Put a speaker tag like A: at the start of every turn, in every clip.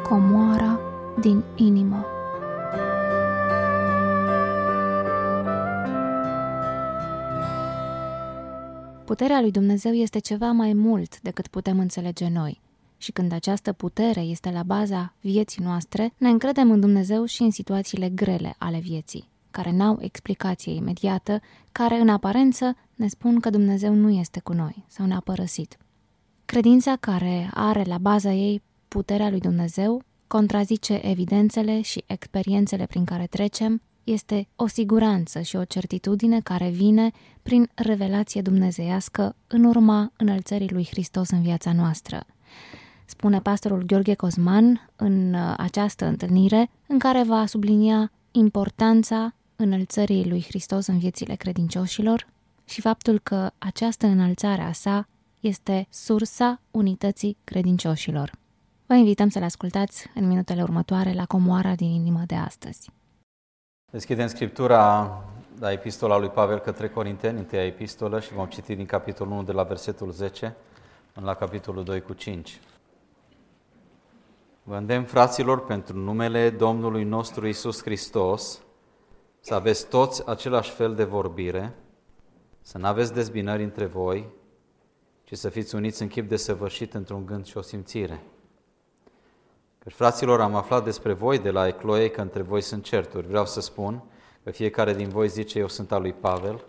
A: comoara din inimă. Puterea lui Dumnezeu este ceva mai mult decât putem înțelege noi. Și când această putere este la baza vieții noastre, ne încredem în Dumnezeu și în situațiile grele ale vieții, care n-au explicație imediată, care în aparență ne spun că Dumnezeu nu este cu noi sau ne-a părăsit. Credința care are la baza ei puterea lui Dumnezeu contrazice evidențele și experiențele prin care trecem, este o siguranță și o certitudine care vine prin revelație dumnezeiască în urma înălțării lui Hristos în viața noastră. Spune pastorul Gheorghe Cosman în această întâlnire, în care va sublinia importanța înălțării lui Hristos în viețile credincioșilor și faptul că această înălțare a sa este sursa unității credincioșilor. Vă invităm să-l ascultați în minutele următoare la Comoara din inimă de astăzi.
B: Deschidem Scriptura la epistola lui Pavel către Corinteni, întâia epistolă, și vom citi din capitolul 1 de la versetul 10 până la capitolul 2 cu 5. Vă îndemn, fraților, pentru numele Domnului nostru Iisus Hristos, să aveți toți același fel de vorbire, să nu aveți dezbinări între voi, ci să fiți uniți în chip desăvârșit într-un gând și o simțire. Căci, fraților, am aflat despre voi de la Ecloie că între voi sunt certuri. Vreau să spun că fiecare din voi zice: eu sunt al lui Pavel,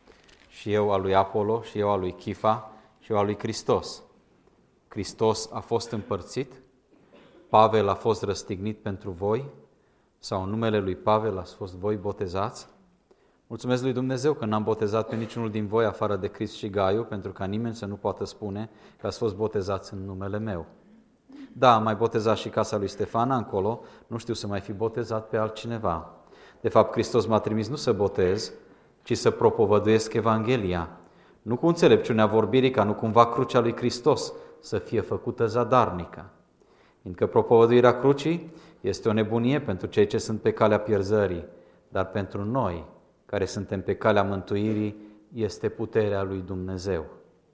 B: și eu al lui Apollo, și eu al lui Chifa, și eu al lui Hristos. Hristos a fost împărțit? Pavel a fost răstignit pentru voi? Sau în numele lui Pavel ați fost voi botezați? Mulțumesc lui Dumnezeu că n-am botezat pe niciunul din voi afară de Crist și Gaiu, pentru ca nimeni să nu poată spune că ați fost botezați în numele meu. Da, am mai botezat și casa lui Stefana încolo, nu știu să mai fi botezat pe altcineva. De fapt, Hristos m-a trimis nu să botez, ci să propovăduiesc Evanghelia. Nu cu înțelepciunea vorbirii, ca nu cumva crucea lui Hristos să fie făcută zadarnică. Fiindcă propovăduirea crucii este o nebunie pentru cei ce sunt pe calea pierzării, dar pentru noi, care suntem pe calea mântuirii, este puterea lui Dumnezeu.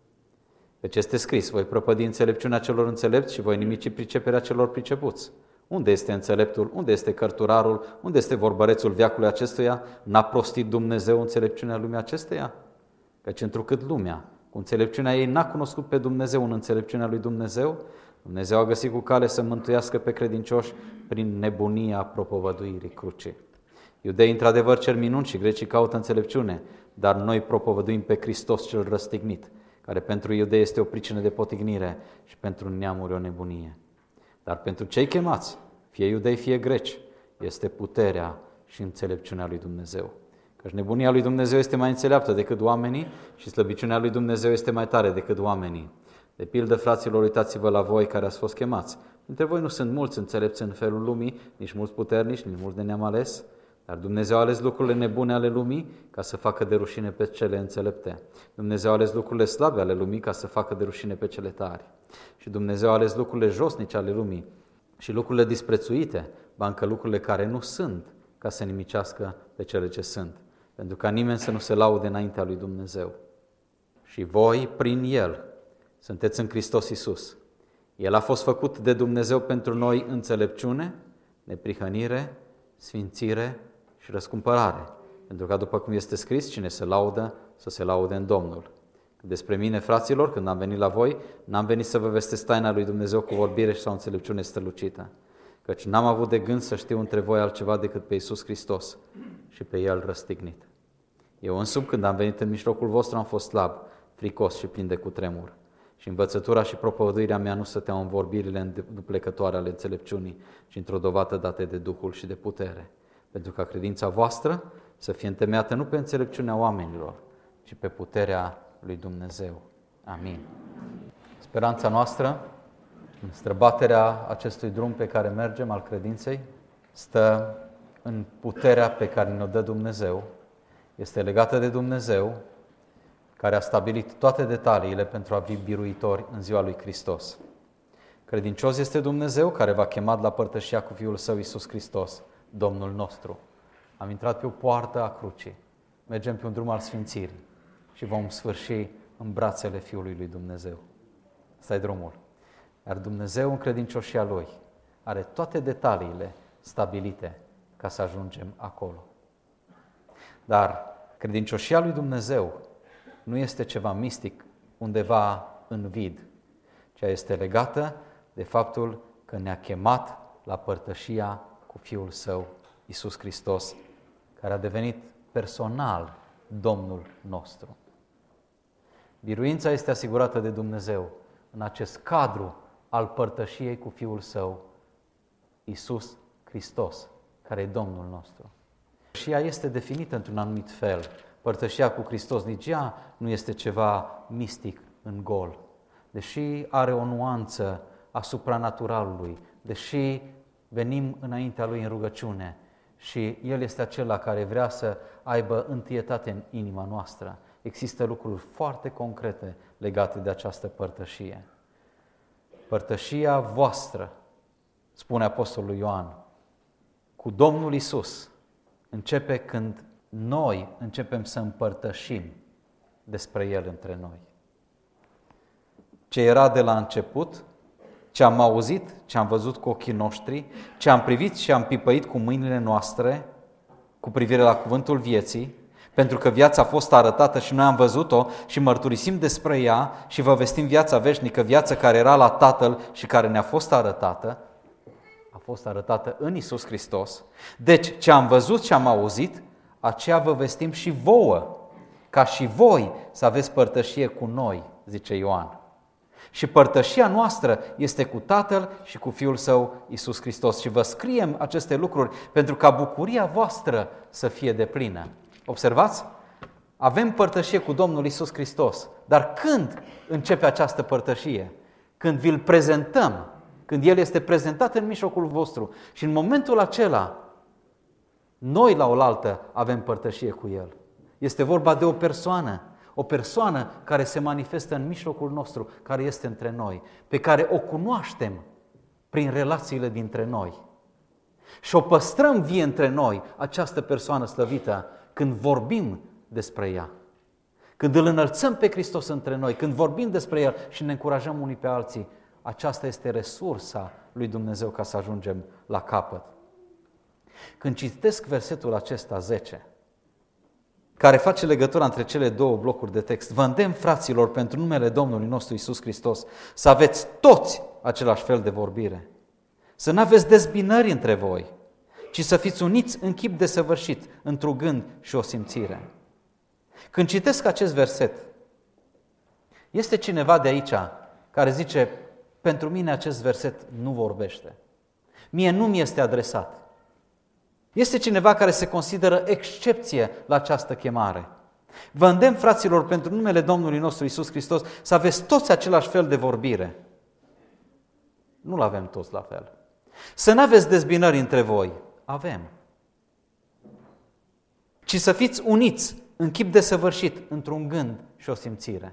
B: Deci este scris: voi prăpădi înțelepciunea celor înțelepți și voi nimici priceperea celor pricepuți. Unde este înțeleptul? Unde este cărturarul? Unde este vorbărețul veacului acestuia? N-a prostit Dumnezeu înțelepciunea lumii acesteia? Căci întrucât lumea, cu înțelepciunea ei, n-a cunoscut pe Dumnezeu în înțelepciunea lui Dumnezeu, Dumnezeu a găsit cu cale să mântuiască pe credincioși prin nebunia propovăduirii crucii. Iudeii într-adevăr cer minuni și grecii caută înțelepciune, dar noi propovăduim pe Hristos cel răstignit, care pentru iudei este o pricină de potignire și pentru neamuri o nebunie. Dar pentru cei chemați, fie iudei, fie greci, este puterea și înțelepciunea lui Dumnezeu. Căci nebunia lui Dumnezeu este mai înțeleaptă decât oamenii și slăbiciunea lui Dumnezeu este mai tare decât oamenii. De pildă, fraților, uitați-vă la voi care ați fost chemați. Dintre voi nu sunt mulți înțelepți în felul lumii, nici mulți puternici, nici mulți de neam ales, dar Dumnezeu a ales lucrurile nebune ale lumii ca să facă de rușine pe cele înțelepte. Dumnezeu a ales lucrurile slabe ale lumii ca să facă de rușine pe cele tari. Și Dumnezeu a ales lucrurile josnice ale lumii și lucrurile disprețuite, ba încă lucrurile care nu sunt, ca să nimicească pe cele ce sunt, pentru ca nimeni să nu se laude înaintea lui Dumnezeu. Și voi, prin El, sunteți în Hristos Iisus. El a fost făcut de Dumnezeu pentru noi înțelepciune, neprihănire, sfințire și răscumpărare, pentru că, după cum este scris, cine se laudă, să se laude în Domnul. Despre mine, fraților, când am venit la voi, n-am venit să vă vestesc taina lui Dumnezeu cu vorbire sau înțelepciune strălucită, căci n-am avut de gând să știu între voi altceva decât pe Iisus Hristos și pe El răstignit. Eu însumi, când am venit în mijlocul vostru, am fost slab, fricos și plin de cutremur. Și învățătura și propovăduirea mea nu stăteau în vorbirile înduplecătoare ale înțelepciunii, ci într-o dovadă date de Duhul și de putere, pentru ca credința voastră să fie întemeiată nu pe înțelepciunea oamenilor, ci pe puterea lui Dumnezeu. Amin. Speranța noastră, în străbaterea acestui drum pe care mergem al credinței, stă în puterea pe care ne-o dă Dumnezeu. Este legată de Dumnezeu, care a stabilit toate detaliile pentru a fi biruitori în ziua lui Hristos. Credincios este Dumnezeu, care v-a chemat la părtășia cu Fiul Său Iisus Hristos, Domnul nostru. Am intrat pe o poartă a crucii, mergem pe un drum al sfințirii și vom sfârși în brațele Fiului lui Dumnezeu. Ăsta e drumul. Iar Dumnezeu, în credincioșia Lui, are toate detaliile stabilite ca să ajungem acolo. Dar credincioșia lui Dumnezeu nu este ceva mistic undeva în vid, ci este legată de faptul că ne-a chemat la părtășia cu Fiul Său, Iisus Hristos, care a devenit personal Domnul nostru. Biruința este asigurată de Dumnezeu în acest cadru al părtășiei cu Fiul Său, Iisus Hristos, care e Domnul nostru. Și ea este definită într-un anumit fel. Părtășia cu Hristos, nici ea nu este ceva mistic în gol, deși are o nuanță asupra naturalului, deși venim înaintea Lui în rugăciune și El este acela care vrea să aibă întâietate în inima noastră. Există lucruri foarte concrete legate de această părtășie. Părtășia voastră, spune Apostolul Ioan, cu Domnul Iisus începe când noi începem să împărtășim despre El între noi. Ce era de la început, ce am auzit, ce am văzut cu ochii noștri, ce am privit și am pipăit cu mâinile noastre cu privire la cuvântul vieții, pentru că viața a fost arătată și noi am văzut-o și mărturisim despre ea și vă vestim viața veșnică, viața care era la Tatăl și care ne-a fost arătată, a fost arătată în Iisus Hristos. Deci, ce am văzut și am auzit, aceea vă vestim și vouă, ca și voi să aveți părtășie cu noi, zice Ioan. Și părtășia noastră este cu Tatăl și cu Fiul Său, Iisus Hristos. Și vă scriem aceste lucruri pentru ca bucuria voastră să fie deplină. Observați? Avem părtășie cu Domnul Iisus Hristos. Dar când începe această părtășie? Când vi-L prezentăm, când El este prezentat în mijlocul vostru. Și în momentul acela, noi la oaltă avem părtășie cu El. Este vorba de o persoană care se manifestă în mijlocul nostru, care este între noi, pe care o cunoaștem prin relațiile dintre noi. Și o păstrăm vie între noi, această persoană slăvită, când vorbim despre ea. Când îl înălțăm pe Hristos între noi, când vorbim despre El și ne încurajăm unii pe alții, aceasta este resursa lui Dumnezeu ca să ajungem la capăt. Când citesc versetul acesta 10, care face legătura între cele două blocuri de text, vă îndemn, fraților, pentru numele Domnului nostru Iisus Hristos, să aveți toți același fel de vorbire, să nu aveți dezbinări între voi, ci să fiți uniți în chip desăvârșit, într-un gând și o simțire. Când citesc acest verset, este cineva de aici care zice, pentru mine acest verset nu vorbește. Mie nu mi este adresat. Este cineva care se consideră excepție la această chemare. Vă îndemn, fraților, pentru numele Domnului nostru Iisus Hristos, să aveți toți același fel de vorbire. Nu-l avem toți la fel. Să nu aveți dezbinări între voi. Avem. Ci să fiți uniți în chip desăvârșit, într-un gând și o simțire.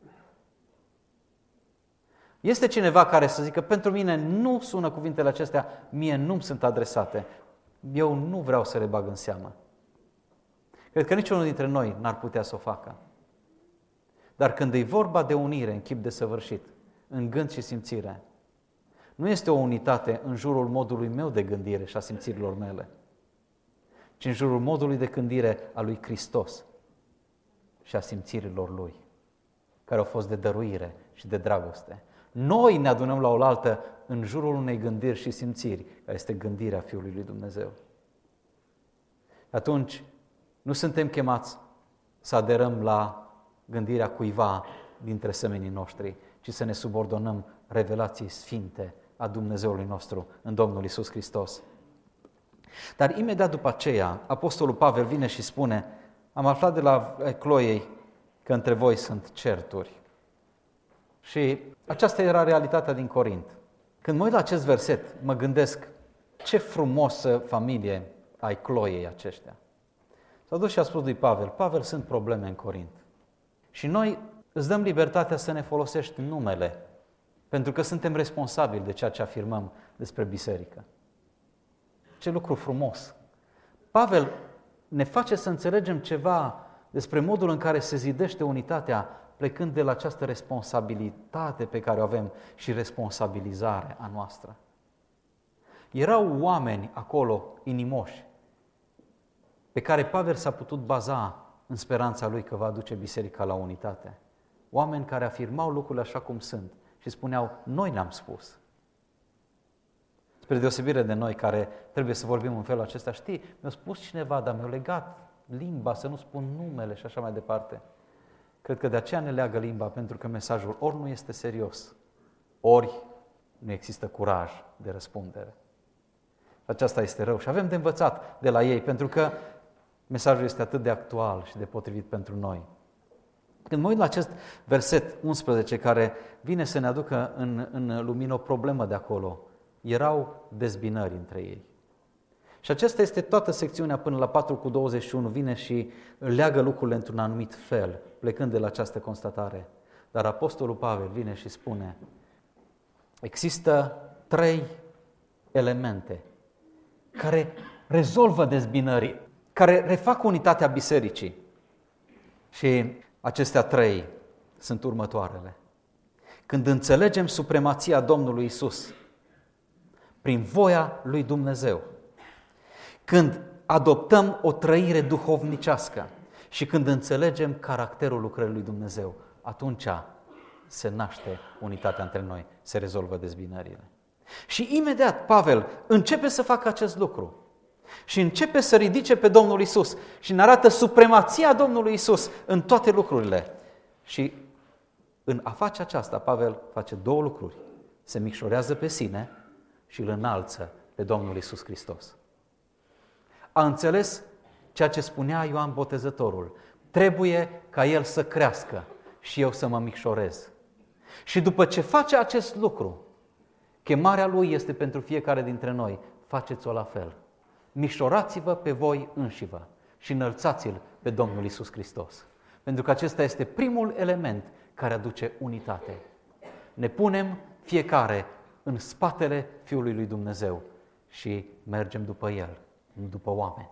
B: Este cineva care să zică, pentru mine nu sună cuvintele acestea, mie nu-mi sunt adresate. Eu nu vreau să le bag în seamă. Cred că niciunul dintre noi n-ar putea să o facă. Dar când e vorba de unire în chip desăvârșit, în gând și simțire, nu este o unitate în jurul modului meu de gândire și a simțirilor mele, ci în jurul modului de gândire a lui Hristos și a simțirilor Lui, care au fost de dăruire și de dragoste. Noi ne adunăm la oaltă în jurul unei gândiri și simțiri, care este gândirea Fiului lui Dumnezeu. Atunci, nu suntem chemați să aderăm la gândirea cuiva dintre semenii noștri, ci să ne subordonăm revelației sfinte a Dumnezeului nostru în Domnul Iisus Hristos. Dar imediat după aceea, Apostolul Pavel vine și spune, am aflat de la Cloiei că între voi sunt certuri. Și aceasta era realitatea din Corint. Când mă uit la acest verset, mă gândesc ce frumosă familie ai Cloiei aceștia. S-au dus și a spus lui Pavel, Pavel, sunt probleme în Corint. Și noi îți dăm libertatea să ne folosești numele, pentru că suntem responsabili de ceea ce afirmăm despre biserică. Ce lucru frumos! Pavel ne face să înțelegem ceva despre modul în care se zidește unitatea, plecând de la această responsabilitate pe care o avem și responsabilizarea a noastră. Erau oameni acolo inimoși pe care Pavel s-a putut baza în speranța lui că va aduce biserica la unitate. Oameni care afirmau lucrurile așa cum sunt și spuneau, noi ne-am spus. Spre deosebire de noi care trebuie să vorbim în felul acesta, știi, mi-a spus cineva, dar mi-a legat limba să nu spun numele și așa mai departe. Cred că de aceea ne leagă limba, pentru că mesajul ori nu este serios, ori nu există curaj de răspundere. Aceasta este rău și avem de învățat de la ei, pentru că mesajul este atât de actual și de potrivit pentru noi. Când mă uit la acest verset 11 care vine să ne aducă în lumină o problemă de acolo, erau dezbinări între ei. Și aceasta este toată secțiunea până la 4:21, vine și leagă lucrurile într-un anumit fel, plecând de la această constatare. Dar Apostolul Pavel vine și spune, există 3 elemente care rezolvă dezbinării, care refac unitatea bisericii. Și acestea 3 sunt următoarele. Când înțelegem supremația Domnului Isus prin voia lui Dumnezeu, când adoptăm o trăire duhovnicească și când înțelegem caracterul lucrării lui Dumnezeu, atunci se naște unitatea între noi, se rezolvă dezbinările. Și imediat Pavel începe să facă acest lucru și începe să ridice pe Domnul Isus și ne arată supremația Domnului Isus în toate lucrurile. Și în a face aceasta, Pavel face 2 lucruri. Se micșorează pe sine și îl înalță pe Domnul Isus Hristos. A înțeles ceea ce spunea Ioan Botezătorul. Trebuie ca el să crească și eu să mă micșorez. Și după ce face acest lucru, chemarea lui este pentru fiecare dintre noi. Faceți-o la fel. Micșorați-vă pe voi înșivă și înălțați-l pe Domnul Isus Hristos. Pentru că acesta este primul element care aduce unitate. Ne punem fiecare în spatele Fiului lui Dumnezeu și mergem după El, nu după oameni.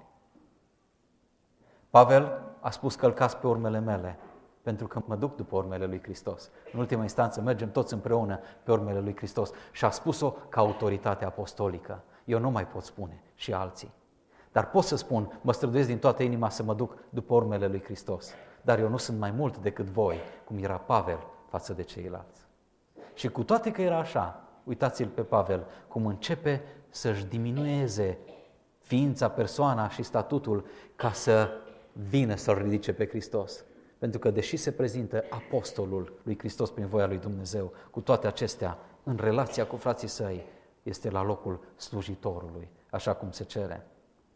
B: Pavel a spus, călcați pe urmele mele, pentru că mă duc după urmele lui Hristos. În ultima instanță mergem toți împreună pe urmele lui Hristos și a spus-o ca autoritate apostolică. Eu nu mai pot spune și alții. Dar pot să spun, mă străduiesc din toată inima să mă duc după urmele lui Hristos. Dar eu nu sunt mai mult decât voi, cum era Pavel față de ceilalți. Și cu toate că era așa, uitați-l pe Pavel, cum începe să-și diminueze ființa, persoana și statutul ca să vină să-L ridice pe Hristos. Pentru că deși se prezintă apostolul lui Hristos prin voia lui Dumnezeu, cu toate acestea, în relația cu frații săi, este la locul slujitorului, așa cum se cere.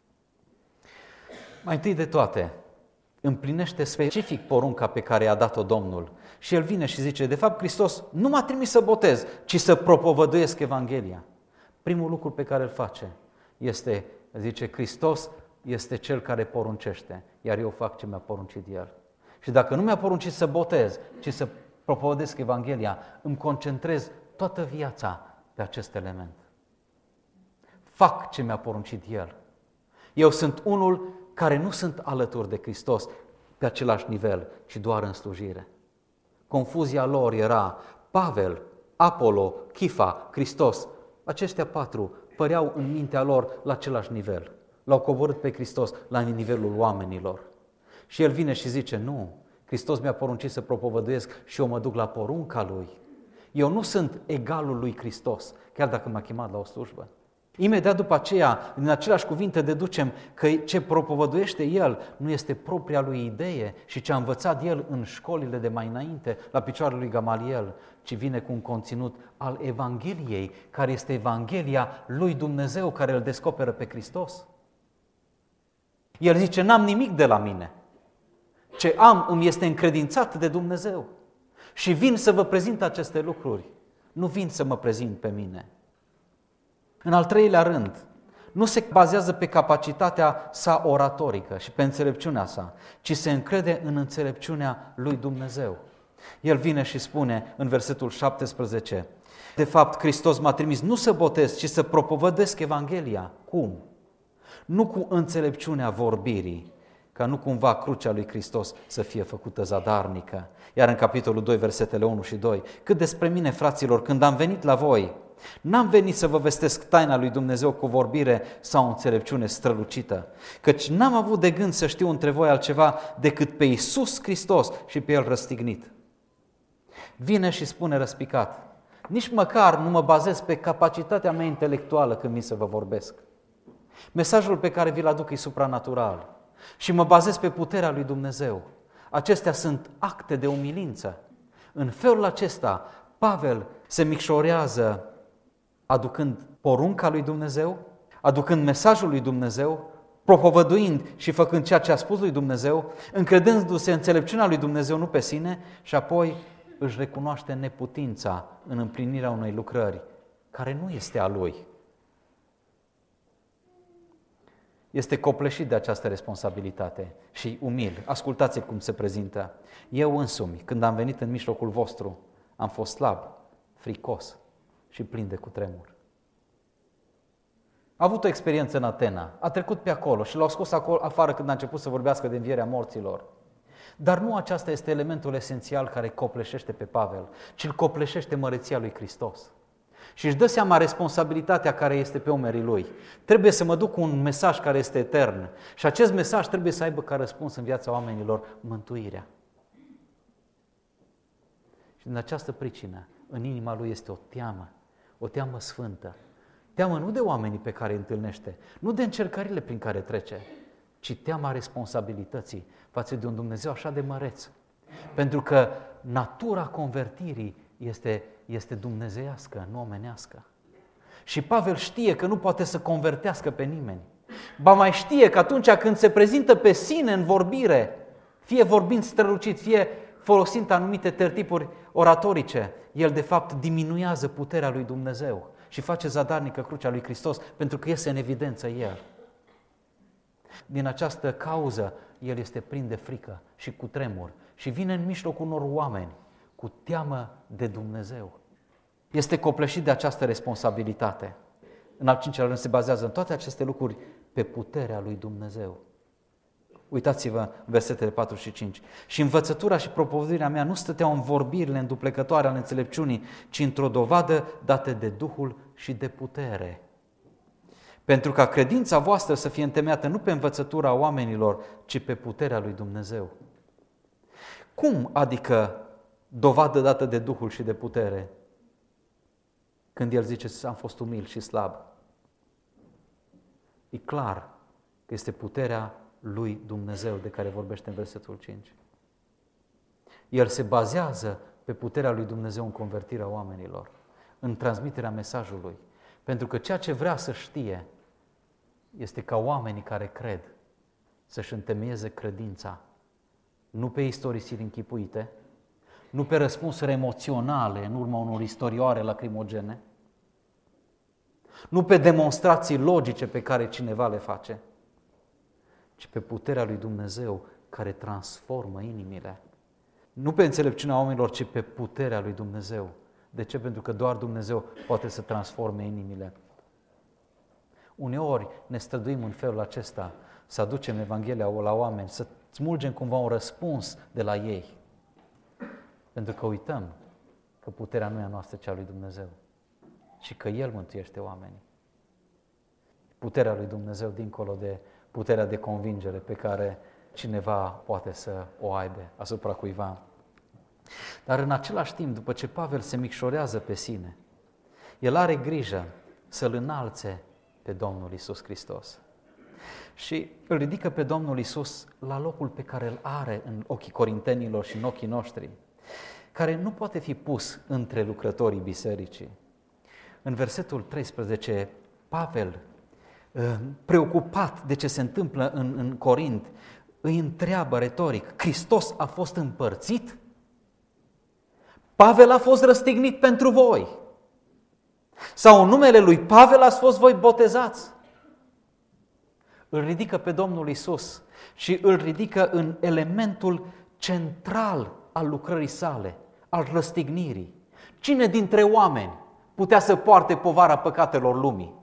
B: Mai întâi de toate, împlinește specific porunca pe care i-a dat-o Domnul. Și el vine și zice, de fapt Hristos nu m-a trimis să botez, ci să propovăduiesc Evanghelia. Primul lucru pe care îl face este, zice, Hristos este Cel care poruncește, iar eu fac ce mi-a poruncit El. Și dacă nu mi-a poruncit să botez, ci să propovăduiesc Evanghelia, îmi concentrez toată viața pe acest element. Fac ce mi-a poruncit El. Eu sunt unul care nu sunt alături de Hristos pe același nivel, ci doar în slujire. Confuzia lor era Pavel, Apolo, Chifa, Hristos. Aceștia 4 păreau în mintea lor la același nivel. L-au coborât pe Hristos la nivelul oamenilor. Și el vine și zice, nu, Hristos mi-a poruncit să propovăduiesc și eu mă duc la porunca Lui. Eu nu sunt egalul lui Hristos, chiar dacă m-a chemat la o slujbă. Imediat după aceea, din aceleași cuvinte deducem că ce propovăduiește El nu este propria lui idee și ce a învățat El în școlile de mai înainte, la picioarele lui Gamaliel, ci vine cu un conținut al Evangheliei, care este Evanghelia lui Dumnezeu, care îl descoperă pe Hristos. El zice, n-am nimic de la mine. Ce am îmi este încredințat de Dumnezeu. Și vin să vă prezint aceste lucruri. Nu vin să mă prezint pe mine. În al 3-lea rând, nu se bazează pe capacitatea sa oratorică și pe înțelepciunea sa, ci se încrede în înțelepciunea lui Dumnezeu. El vine și spune în versetul 17, de fapt, Hristos m-a trimis nu să botez, ci să propovăduiesc Evanghelia. Cum? Nu cu înțelepciunea vorbirii, ca nu cumva crucea lui Hristos să fie făcută zadarnică. Iar în capitolul 2, versetele 1 și 2, cât despre mine, fraților, când am venit la voi, n-am venit să vă vestesc taina lui Dumnezeu cu vorbire sau înțelepciune strălucită, căci n-am avut de gând să știu între voi altceva decât pe Iisus Hristos și pe El răstignit. Vine și spune răspicat, nici măcar nu mă bazez pe capacitatea mea intelectuală când vin să vă vorbesc. Mesajul pe care vi-l aduc e supranatural și mă bazez pe puterea lui Dumnezeu. Acestea sunt acte de umilință. În felul acesta, Pavel se micșorează aducând porunca lui Dumnezeu, aducând mesajul lui Dumnezeu, propovăduind și făcând ceea ce a spus lui Dumnezeu, încredându-se în înțelepciunea lui Dumnezeu, nu pe sine, și apoi își recunoaște neputința în împlinirea unei lucrări care nu este a lui. Este copleșit de această responsabilitate și umil. Ascultați cum se prezintă. Eu însumi, când am venit în mijlocul vostru, am fost slab, fricos și plin de cutremur. A avut o experiență în Atena, a trecut pe acolo și l-au scos acolo afară când a început să vorbească de învierea morților. Dar nu aceasta este elementul esențial care copleșește pe Pavel, ci îl copleșește măreția lui Hristos. Și își dă seama responsabilitatea care este pe umerii lui. Trebuie să mă duc cu un mesaj care este etern și acest mesaj trebuie să aibă ca răspuns în viața oamenilor mântuirea. Și din această pricină, în inima lui este o teamă sfântă. Teamă nu de oamenii pe care îi întâlnește, nu de încercările prin care trece, ci teama responsabilității față de un Dumnezeu așa de măreț. Pentru că natura convertirii este dumnezeiască, nu omenească. Și Pavel știe că nu poate să convertească pe nimeni. Ba mai știe că atunci când se prezintă pe sine în vorbire, fie vorbind strălucit, fie folosind anumite tertipuri oratorice, el de fapt diminuează puterea lui Dumnezeu și face zadarnică crucea lui Hristos pentru că iese în evidență el. Din această cauză, el este plin de frică și cu tremur și vine în mijlocul unor oameni cu teamă de Dumnezeu. Este copleșit de această responsabilitate. În al cincilea rând se bazează în toate aceste lucruri pe puterea lui Dumnezeu. Uitați-vă în versetele 4 și 5. Și învățătura și propovăduirea mea nu stăteau în vorbirile înduplecătoare ale înțelepciunii, ci într-o dovadă dată de Duhul și de putere. Pentru ca credința voastră să fie întemeiată nu pe învățătura oamenilor, ci pe puterea lui Dumnezeu. Cum adică dovadă dată de Duhul și de putere? Când el zice, am fost umil și slab. E clar că este puterea lui Dumnezeu de care vorbește în versetul 5. El se bazează pe puterea lui Dumnezeu în convertirea oamenilor, în transmiterea mesajului. Pentru că ceea ce vrea să știe este ca oamenii care cred să-și întemeieze credința, nu pe istorisiri închipuite, nu pe răspunsuri emoționale în urma unor istorioare lacrimogene, nu pe demonstrații logice pe care cineva le face, ci pe puterea lui Dumnezeu care transformă inimile. Nu pe înțelepciunea oamenilor, ci pe puterea lui Dumnezeu. De ce? Pentru că doar Dumnezeu poate să transforme inimile. Uneori ne străduim în felul acesta să aducem Evanghelia la oameni, să smulgem cumva un răspuns de la ei. Pentru că uităm că puterea nu e a noastră, ci a lui Dumnezeu. Și că El mântuiește oamenii. Puterea lui Dumnezeu dincolo de puterea de convingere pe care cineva poate să o aibă asupra cuiva. Dar în același timp, după ce Pavel se micșorează pe sine, el are grijă să-L înalțe pe Domnul Iisus Hristos. Și îl ridică pe Domnul Iisus la locul pe care îl are în ochii corintenilor și în ochii noștri, care nu poate fi pus între lucrătorii bisericii. În versetul 13, Pavel, preocupat de ce se întâmplă în Corint, îi întreabă retoric, Hristos a fost împărțit? Pavel a fost răstignit pentru voi? Sau în numele lui Pavel ați fost voi botezați? Îl ridică pe Domnul Iisus și îl ridică în elementul central al lucrării sale, al răstignirii. Cine dintre oameni putea să poarte povara păcatelor lumii?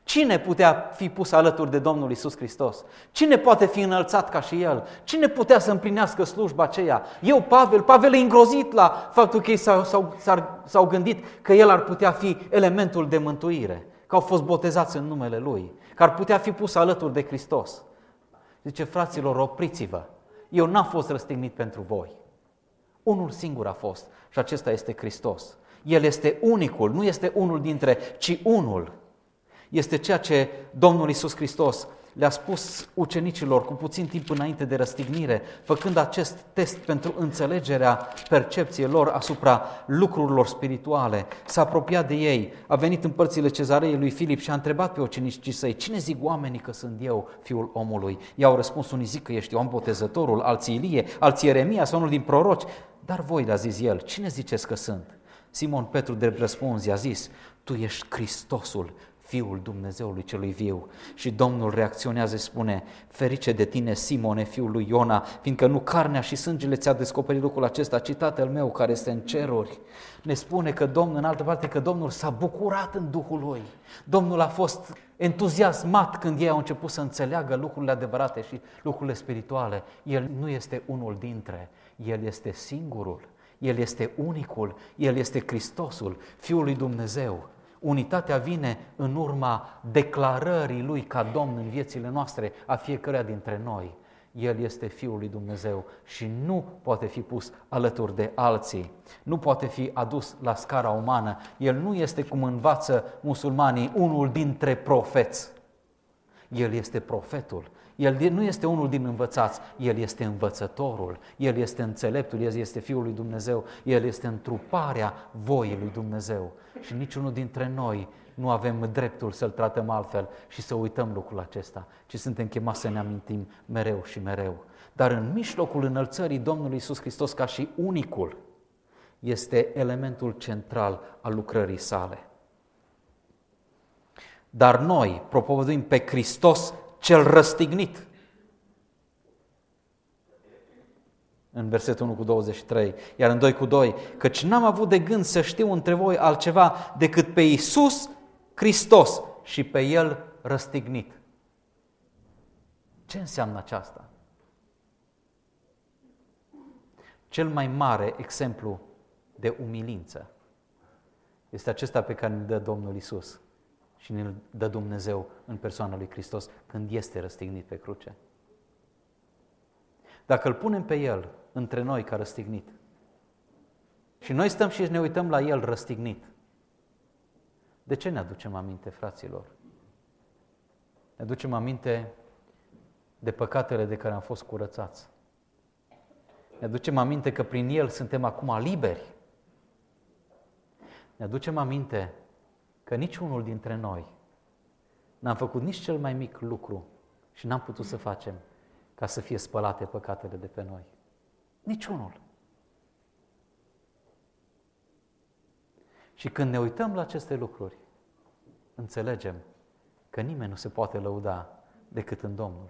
B: Cine putea fi pus alături de Domnul Iisus Hristos? Cine poate fi înălțat ca și El? Cine putea să împlinească slujba aceea? Eu, Pavel e îngrozit la faptul că ei s-au gândit că El ar putea fi elementul de mântuire, că au fost botezați în numele Lui, că ar putea fi pus alături de Hristos. Zice, fraților, opriți-vă, eu n-am fost răstignit pentru voi. Unul singur a fost și acesta este Hristos. El este unicul, nu este unul dintre, ci unul. Este ceea ce Domnul Iisus Hristos le-a spus ucenicilor cu puțin timp înainte de răstignire, făcând acest test pentru înțelegerea percepției lor asupra lucrurilor spirituale. S-a apropiat de ei, a venit în părțile cezarei lui Filip și a întrebat pe ucenicii săi, cine zic oamenii că sunt eu, Fiul omului? I-au răspuns, unii zic că ești Ioan Botezătorul, alții Ilie, alții Ieremia sau unul din proroci. Dar voi, le-a zis el, cine ziceți că sunt? Simon Petru drept răspuns i-a zis, tu ești Hristosul, Fiul Dumnezeului celui viu. Și Domnul reacționează și spune, ferice de tine, Simone, fiul lui Iona, fiindcă nu carnea și sângele ți-a descoperit lucrul acesta, ci Tatăl meu care este în ceruri. Ne spune că Domnul, în altă parte, că Domnul s-a bucurat în Duhul Lui. Domnul a fost entuziasmat când ei au început să înțeleagă lucrurile adevărate și lucrurile spirituale. El nu este unul dintre, El este singurul, El este unicul, El este Hristosul, Fiul lui Dumnezeu. Unitatea vine în urma declarării Lui ca Domn în viețile noastre, a fiecăruia dintre noi. El este Fiul lui Dumnezeu și nu poate fi pus alături de alții, nu poate fi adus la scara umană. El nu este, cum învață musulmanii, unul dintre profeți. El este profetul. El nu este unul din învățați, El este învățătorul, El este înțeleptul, El este Fiul lui Dumnezeu, El este întruparea voii lui Dumnezeu. Și niciunul dintre noi nu avem dreptul să-L tratăm altfel și să uităm lucrul acesta, ci suntem chemați să ne amintim mereu și mereu. Dar în mijlocul înălțării Domnului Iisus Hristos ca și unicul, este elementul central al lucrării sale. Dar noi propovăduim pe Hristos cel răstignit. În versetul 1 cu 23, iar în 2 cu 2, căci n-am avut de gând să știu între voi altceva decât pe Iisus Hristos și pe El răstignit. Ce înseamnă aceasta? Cel mai mare exemplu de umilință este acesta pe care îl dă Domnul Iisus și ne-l dă Dumnezeu în persoana lui Hristos când este răstignit pe cruce. Dacă îl punem pe El între noi ca răstignit și noi stăm și ne uităm la El răstignit, de ce ne aducem aminte, fraților? Ne aducem aminte de păcatele de care am fost curățați. Ne aducem aminte că prin El suntem acum liberi. Ne aducem aminte că niciunul dintre noi n-am făcut nici cel mai mic lucru și n-am putut să facem ca să fie spălate păcatele de pe noi. Niciunul. Și când ne uităm la aceste lucruri, înțelegem că nimeni nu se poate lăuda decât în Domnul.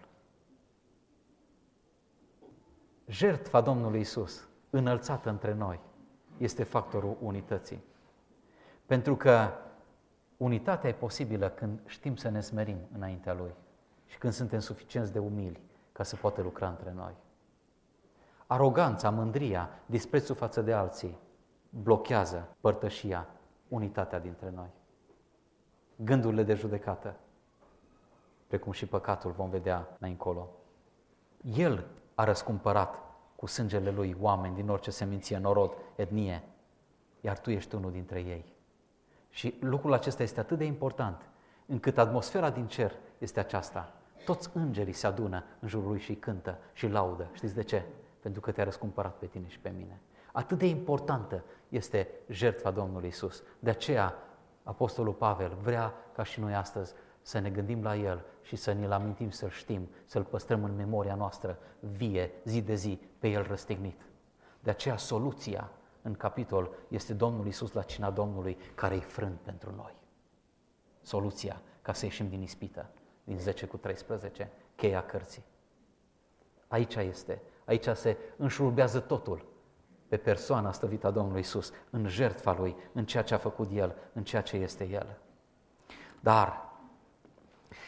B: Jertfa Domnului Iisus, înălțată între noi, este factorul unității. Pentru că unitatea e posibilă când știm să ne smerim înaintea Lui și când suntem suficienți de umili ca să poată lucra între noi. Aroganța, mândria, disprețul față de alții blochează părtășia, unitatea dintre noi. Gândurile de judecată, precum și păcatul, vom vedea mai încolo. El a răscumpărat cu sângele Lui oameni din orice seminție, norod, etnie, iar tu ești unul dintre ei. Și lucrul acesta este atât de important, încât atmosfera din cer este aceasta. Toți îngerii se adună în jurul Lui și cântă și laudă. Știți de ce? Pentru că te-a răscumpărat pe tine și pe mine. Atât de importantă este jertfa Domnului Iisus. De aceea, Apostolul Pavel vrea ca și noi astăzi să ne gândim la El și să ne-L amintim, să-L știm, să-L păstrăm în memoria noastră vie, zi de zi, pe El răstignit. De aceea soluția în capitol este Domnul Iisus la cina Domnului, care e frânt pentru noi. Soluția ca să ieșim din ispită, din 10 cu 13, cheia cărții. Aici este, aici se înșurubează totul pe persoana stăvită a Domnului Iisus, în jertfa Lui, în ceea ce a făcut El, în ceea ce este El. Dar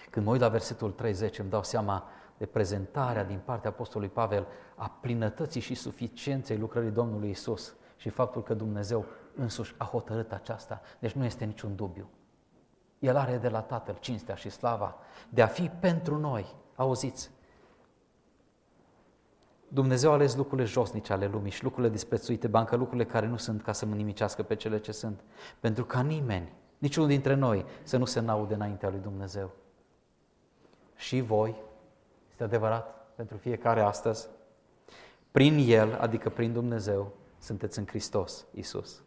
B: Când mă uit la versetul 30, îmi dau seama de prezentarea din partea apostolului Pavel a plinătății și suficienței lucrării Domnului Iisus și faptul că Dumnezeu însuși a hotărât aceasta. Deci nu este niciun dubiu. El are de la Tatăl cinstea și slava de a fi pentru noi. Auziți? Dumnezeu a ales lucrurile josnice ale lumii și lucrurile disprețuite, bancă lucrurile care nu sunt, ca să mă nimicească pe cele ce sunt, pentru ca nimeni, niciunul dintre noi, să nu se naude înaintea lui Dumnezeu. Și voi, este adevărat pentru fiecare astăzi, prin El, adică prin Dumnezeu, sunteți în Hristos Iisus.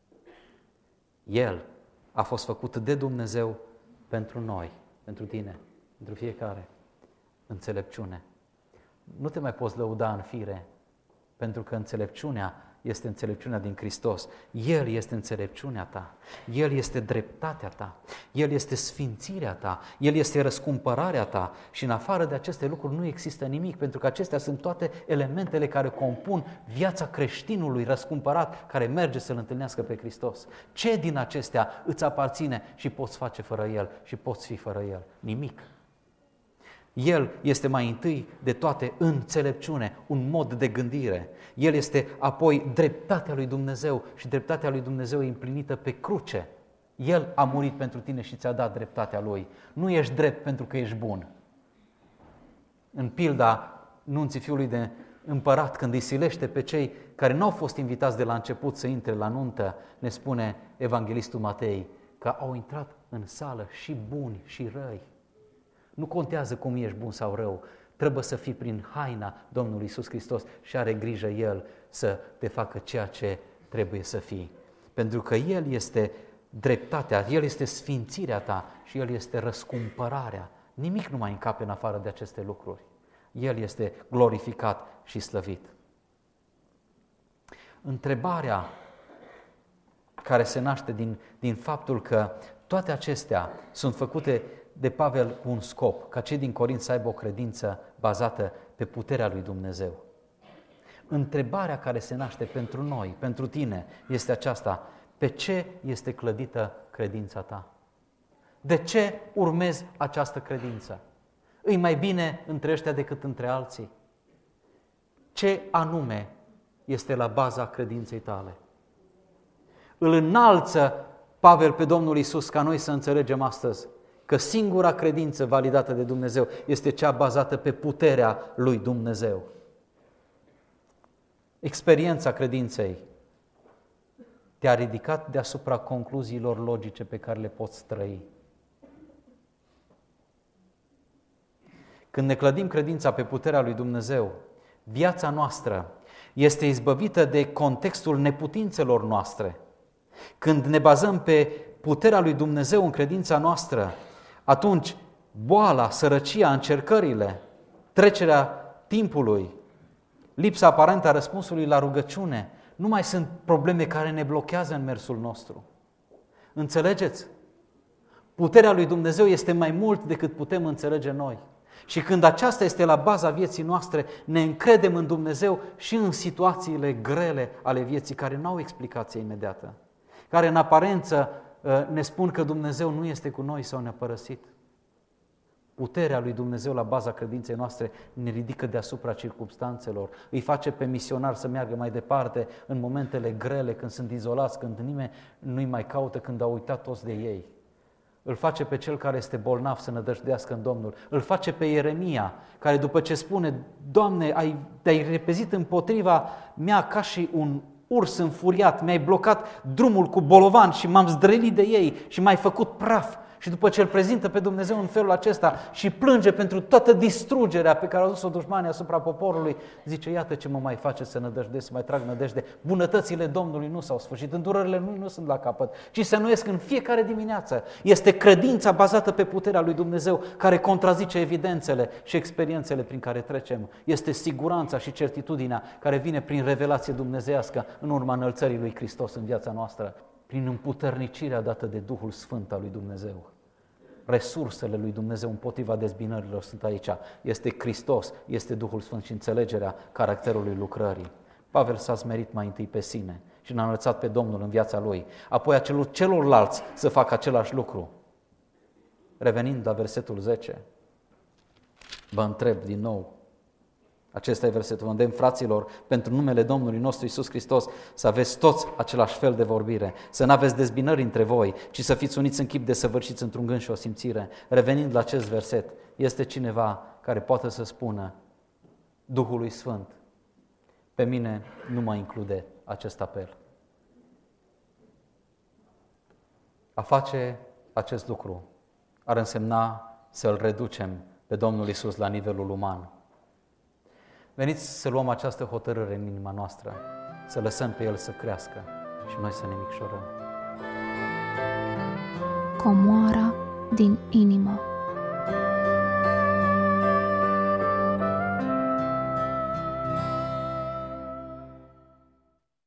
B: El a fost făcut de Dumnezeu pentru noi, pentru tine, pentru fiecare, înțelepciune. Nu te mai poți lăuda în fire, pentru că înțelepciunea este înțelepciunea din Hristos. El este înțelepciunea ta, El este dreptatea ta, El este sfințirea ta, El este răscumpărarea ta și în afară de aceste lucruri nu există nimic, pentru că acestea sunt toate elementele care compun viața creștinului răscumpărat care merge să-L întâlnească pe Hristos. Ce din acestea îți aparține și poți face fără El și poți fi fără El? Nimic. El este mai întâi de toate înțelepciune, un mod de gândire. El este apoi dreptatea lui Dumnezeu și dreptatea lui Dumnezeu e împlinită pe cruce. El a murit pentru tine și ți-a dat dreptatea Lui. Nu ești drept pentru că ești bun. În pilda nunții fiului de împărat, când îi silește pe cei care nu au fost invitați de la început să intre la nuntă, ne spune evanghelistul Matei că au intrat în sală și buni și răi. Nu contează cum ești bun sau rău, trebuie să fii prin haina Domnului Iisus Hristos și are grijă El să te facă ceea ce trebuie să fii. Pentru că El este dreptatea, El este sfințirea ta și El este răscumpărarea. Nimic nu mai încape în afară de aceste lucruri. El este glorificat și slăvit. Întrebarea care se naște din faptul că toate acestea sunt făcute de Pavel cu un scop, ca cei din Corint să aibă o credință bazată pe puterea lui Dumnezeu. Întrebarea care se naște pentru noi, pentru tine, este aceasta: pe ce este clădită credința ta? De ce urmezi această credință? Îi mai bine între ăștia decât între alții? Ce anume este la baza credinței tale? Îl înalță Pavel pe Domnul Iisus ca noi să înțelegem astăzi că singura credință validată de Dumnezeu este cea bazată pe puterea lui Dumnezeu. Experiența credinței te-a ridicat deasupra concluziilor logice pe care le poți trăi. Când ne clădim credința pe puterea lui Dumnezeu, viața noastră este izbăvită de contextul neputințelor noastre. Când ne bazăm pe puterea lui Dumnezeu în credința noastră, atunci boala, sărăcia, încercările, trecerea timpului, lipsa aparentă a răspunsului la rugăciune, nu mai sunt probleme care ne blochează în mersul nostru. Înțelegeți? Puterea lui Dumnezeu este mai mult decât putem înțelege noi. Și când aceasta este la baza vieții noastre, ne încredem în Dumnezeu și în situațiile grele ale vieții, care nu au explicație imediată, care în aparență ne spun că Dumnezeu nu este cu noi sau ne-a părăsit. Puterea lui Dumnezeu la baza credinței noastre ne ridică deasupra circumstanțelor, îi face pe misionar să meargă mai departe în momentele grele, când sunt izolați, când nimeni nu-i mai caută, când au uitat toți de ei. Îl face pe cel care este bolnav să nădăjduiască în Domnul. Îl face pe Ieremia, care după ce spune: Doamne, te-ai repezit împotriva mea ca și un urs înfuriat, mi-ai blocat drumul cu bolovan și m-am zdrălit de ei și m-ai făcut praf. Și după ce îl prezintă pe Dumnezeu în felul acesta și plânge pentru toată distrugerea pe care au dus-o dușmanii asupra poporului, zice: iată ce mă mai face să nădăjdesc, să mai trag nădejde. Bunătățile Domnului nu s-au sfârșit, îndurările Lui nu sunt la capăt, ci se înnoiesc în fiecare dimineață. Este credința bazată pe puterea lui Dumnezeu care contrazice evidențele și experiențele prin care trecem. Este siguranța și certitudinea care vine prin revelație dumnezeiască în urma înălțării lui Hristos în viața noastră, prin împuternicirea dată de Duhul Sfânt al lui Dumnezeu. Resursele lui Dumnezeu împotriva dezbinărilor sunt aici. Este Hristos, este Duhul Sfânt și înțelegerea caracterului lucrării. Pavel s-a smerit mai întâi pe sine și l-a înălțat pe Domnul în viața lui. Apoi a cerut celorlalți să facă același lucru. Revenind la versetul 10, vă întreb din nou, acesta e versetul, vă îndemn, fraților, pentru numele Domnului nostru Iisus Hristos, să aveți toți același fel de vorbire, să nu aveți dezbinări între voi, ci să fiți uniți în chip desăvârșiți într-un gând și o simțire. Revenind la acest verset, este cineva care poate să spună Duhului Sfânt, pe mine nu mă include acest apel. A face acest lucru ar însemna să-L reducem pe Domnul Iisus la nivelul uman. Veniți să luăm această hotărâre în inima noastră, să lăsăm pe El să crească și noi să ne micșorăm.
A: Comoara din inimă.